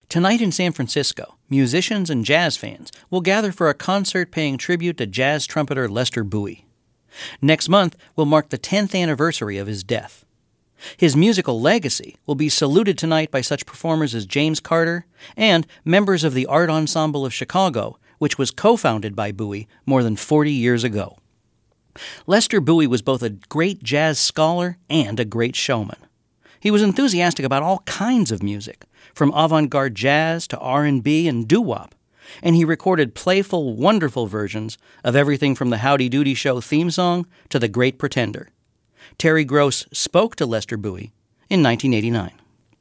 Tonight in San Francisco, musicians and jazz fans will gather for a concert paying tribute to jazz trumpeter Lester Bowie. Next month will mark the 10th anniversary of his death. His musical legacy will be saluted tonight by such performers as James Carter and members of the Art Ensemble of Chicago, which was co-founded by Bowie more than 40 years ago. Lester Bowie was both a great jazz scholar and a great showman. He was enthusiastic about all kinds of music, from avant-garde jazz to R&B and doo-wop, and he recorded playful, wonderful versions of everything from the Howdy Doody Show theme song to The Great Pretender. Terry Gross spoke to Lester Bowie in 1989.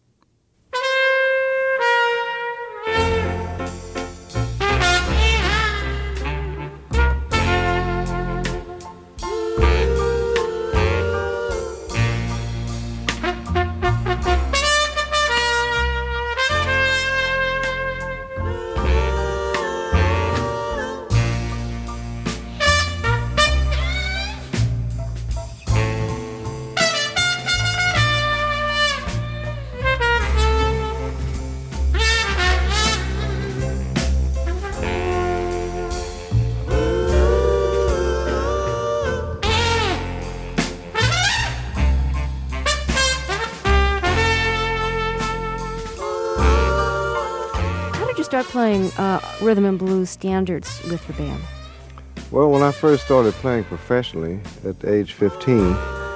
Start playing rhythm and blues standards with the band? Well, when I first started playing professionally at age 15,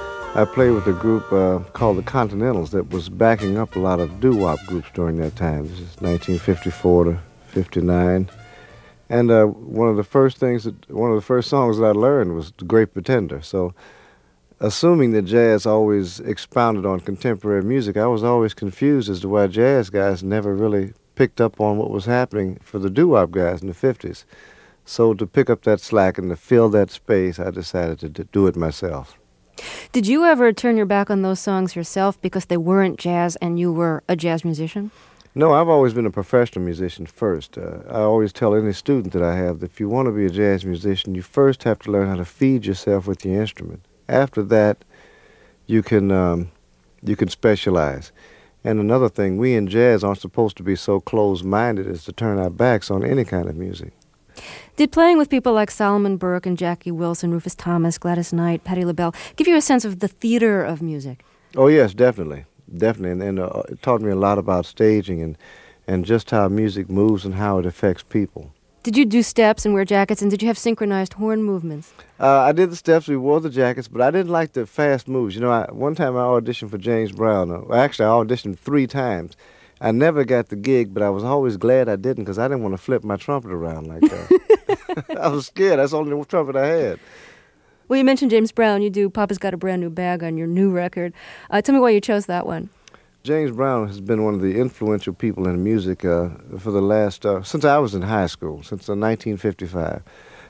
I played with a group called the Continentals that was backing up a lot of doo-wop groups during that time. This is 1954 to 59. And one of the first songs that I learned was The Great Pretender. So, assuming that jazz always expounded on contemporary music, I was always confused as to why jazz guys never really picked up on what was happening for the doo-wop guys in the 50s. So to pick up that slack and to fill that space, I decided to do it myself. Did you ever turn your back on those songs yourself because they weren't jazz and you were a jazz musician? No, I've always been a professional musician first. I always tell any student that I have that if you want to be a jazz musician, you first have to learn how to feed yourself with the instrument. After that, you can specialize. And another thing, we in jazz aren't supposed to be so closed-minded as to turn our backs on any kind of music. Did playing with people like Solomon Burke and Jackie Wilson, Rufus Thomas, Gladys Knight, Patti LaBelle give you a sense of the theater of music? Oh, yes, definitely. Definitely. And it taught me a lot about staging and just how music moves and how it affects people. Did you do steps and wear jackets, and did you have synchronized horn movements? I did the steps, we wore the jackets, but I didn't like the fast moves. You know, one time I auditioned for James Brown. Actually, I auditioned 3 times. I never got the gig, but I was always glad I didn't because I didn't want to flip my trumpet around like that. I was scared. That's the only trumpet I had. Well, you mentioned James Brown. You do Papa's Got a Brand New Bag on your new record. Tell me why you chose that one. James Brown has been one of the influential people in music for the last, since I was in high school, since 1955.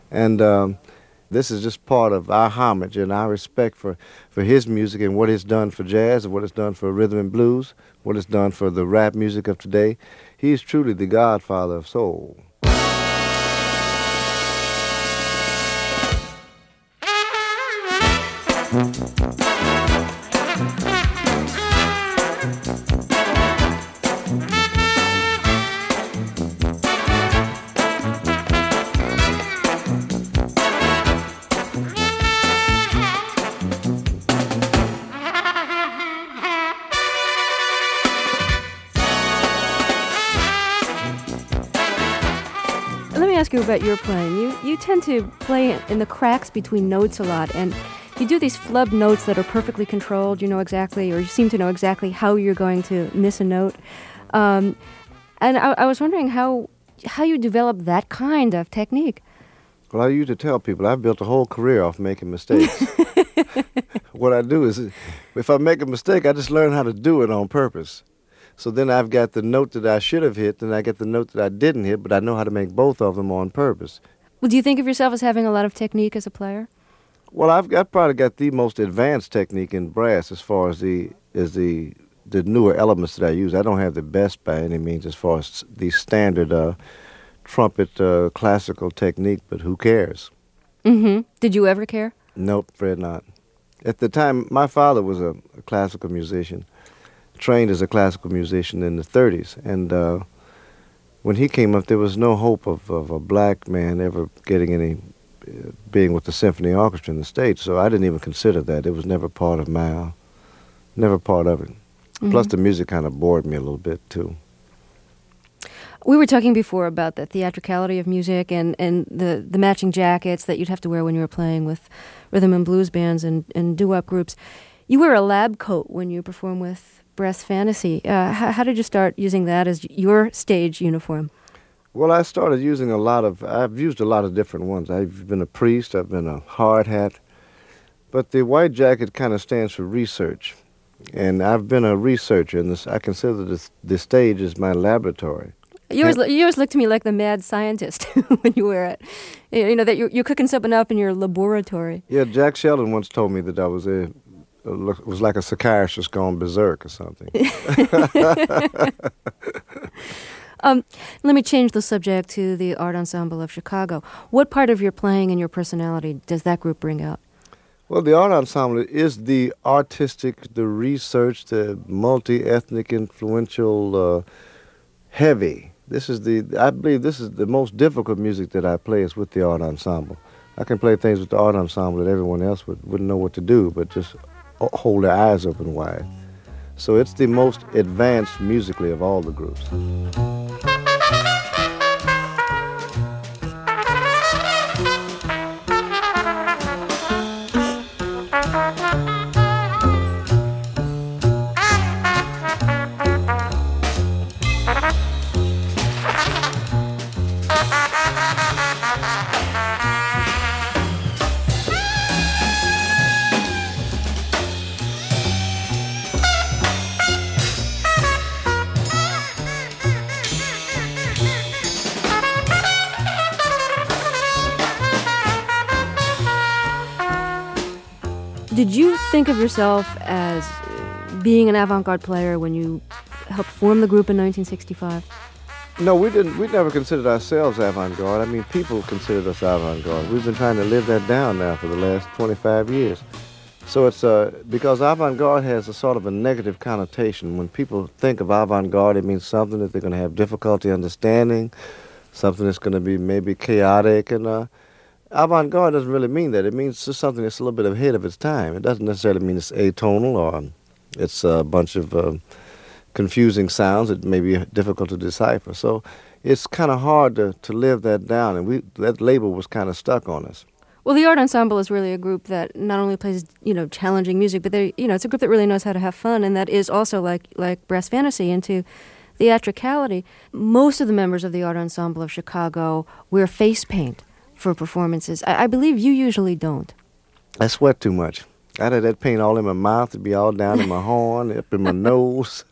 And this is just part of our homage and our respect for his music and what it's done for jazz and what it's done for rhythm and blues, what it's done for the rap music of today. He's truly the godfather of soul. Ask you about your playing. You tend to play in the cracks between notes a lot, and you do these flub notes that are perfectly controlled. You know exactly, or you seem to know exactly how you're going to miss a note. And I was wondering how you develop that kind of technique. Well, I used to tell people I've built a whole career off making mistakes. What I do is, if I make a mistake, I just learn how to do it on purpose. So then I've got the note that I should have hit, and I get the note that I didn't hit, but I know how to make both of them on purpose. Well, do you think of yourself as having a lot of technique as a player? Well, I've probably got the most advanced technique in brass as far as the newer elements that I use. I don't have the best by any means as far as the standard trumpet classical technique, but who cares? Mm-hmm. Did you ever care? Nope, afraid not. At the time, my father was a classical musician, trained as a classical musician in the 30s, and when he came up, there was no hope of a black man ever getting any, being with the symphony orchestra in the States. So I didn't even consider that. It was never part of never part of it. Mm-hmm. Plus the music kind of bored me a little bit too. We were talking before about the theatricality of music and the matching jackets that you'd have to wear when you were playing with rhythm and blues bands and doo-wop groups. You wear a lab coat when you perform with Brass Fantasy. How did you start using that as your stage uniform? Well, I've used a lot of different ones. I've been a priest, I've been a hard hat, but the white jacket kind of stands for research. And I've been a researcher, and I consider the stage as my laboratory. You always look to me like the mad scientist when you wear it. You know, that you're cooking something up in your laboratory. Yeah, Jack Sheldon once told me that I was like a psychiatrist gone berserk or something. Let me change the subject to the Art Ensemble of Chicago. What part of your playing and your personality does that group bring out? Well, the Art Ensemble is the artistic, the research, the multi-ethnic, influential, heavy. I believe this is the most difficult music that I play is with the Art Ensemble. I can play things with the Art Ensemble that everyone else wouldn't know what to do, but just hold their eyes open wide. So it's the most advanced musically of all the groups. Did you think of yourself as being an avant-garde player when you helped form the group in 1965? No, we didn't. We never considered ourselves avant-garde. I mean, people considered us avant-garde. We've been trying to live that down now for the last 25 years. So it's because avant-garde has a sort of a negative connotation. When people think of avant-garde, it means something that they're going to have difficulty understanding, something that's going to be maybe chaotic, and avant-garde doesn't really mean that. It means just something that's a little bit ahead of its time. It doesn't necessarily mean it's atonal or it's a bunch of confusing sounds that may be difficult to decipher. So it's kind of hard to live that down, and that label was kind of stuck on us. Well, the Art Ensemble is really a group that not only plays, challenging music, but it's a group that really knows how to have fun, and that is also like Brass Fantasy into theatricality. Most of the members of the Art Ensemble of Chicago wear face paint for performances. I believe you usually don't. I sweat too much. I'd have that paint all in my mouth. It'd be all down in my horn, up in my nose.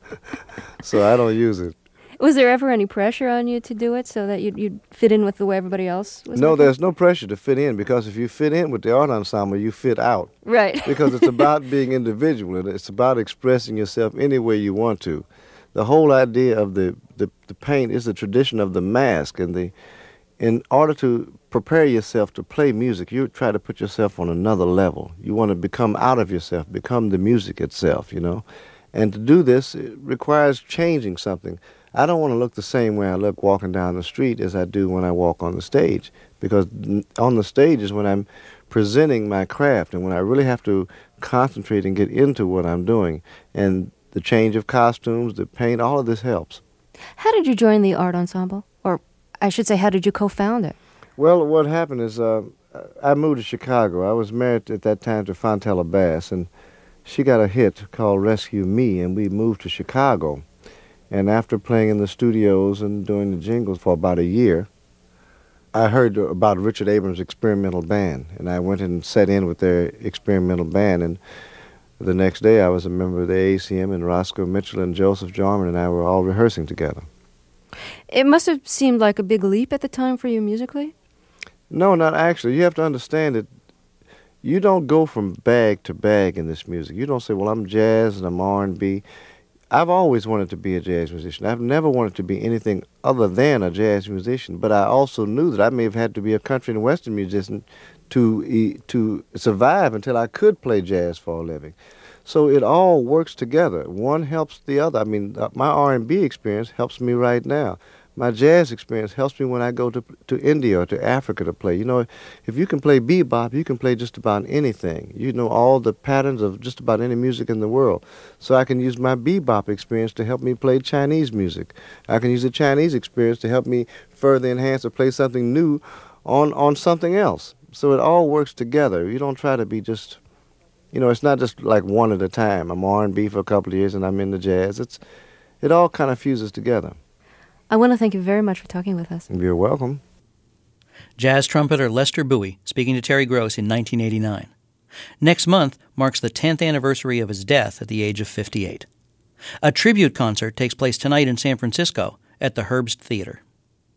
So I don't use it. Was there ever any pressure on you to do it so that you'd fit in with the way everybody else was? No, there's no pressure to fit in, because if you fit in with the Art Ensemble, you fit out. Right. Because it's about being individual, and it's about expressing yourself any way you want to. The whole idea of the paint is the tradition of the mask, and in order to prepare yourself to play music, you try to put yourself on another level. You want to become out of yourself, become the music itself, And to do this, it requires changing something. I don't want to look the same way I look walking down the street as I do when I walk on the stage, because on the stage is when I'm presenting my craft and when I really have to concentrate and get into what I'm doing. And the change of costumes, the paint, all of this helps. How did you join the Art Ensemble? Or I should say, how did you co-found it? Well, what happened is I moved to Chicago. I was married at that time to Fontella Bass, and she got a hit called Rescue Me, and we moved to Chicago. And after playing in the studios and doing the jingles for about a year, I heard about Richard Abrams' experimental band, and I went and sat in with their experimental band, and the next day I was a member of the ACM, and Roscoe Mitchell and Joseph Jarman and I were all rehearsing together. It must have seemed like a big leap at the time for you musically? No, not actually. You have to understand that you don't go from bag to bag in this music. You don't say, well, I'm jazz and I'm R&B. I've always wanted to be a jazz musician. I've never wanted to be anything other than a jazz musician, but I also knew that I may have had to be a country and western musician to survive until I could play jazz for a living. So it all works together. One helps the other. I mean, my R&B experience helps me right now. my jazz experience helps me when I go to India or to Africa to play. You know, if you can play bebop, you can play just about anything. You know all the patterns of just about any music in the world. So I can use my bebop experience to help me play Chinese music. I can use the Chinese experience to help me further enhance or play something new on something else. So it all works together. You don't try to be just, you know, it's not just like one at a time. I'm R&B for a couple of years and I'm into jazz. It all kind of fuses together. I want to thank you very much for talking with us. You're welcome. Jazz trumpeter Lester Bowie speaking to Terry Gross in 1989. Next month marks the 10th anniversary of his death at the age of 58. A tribute concert takes place tonight in San Francisco at the Herbst Theater.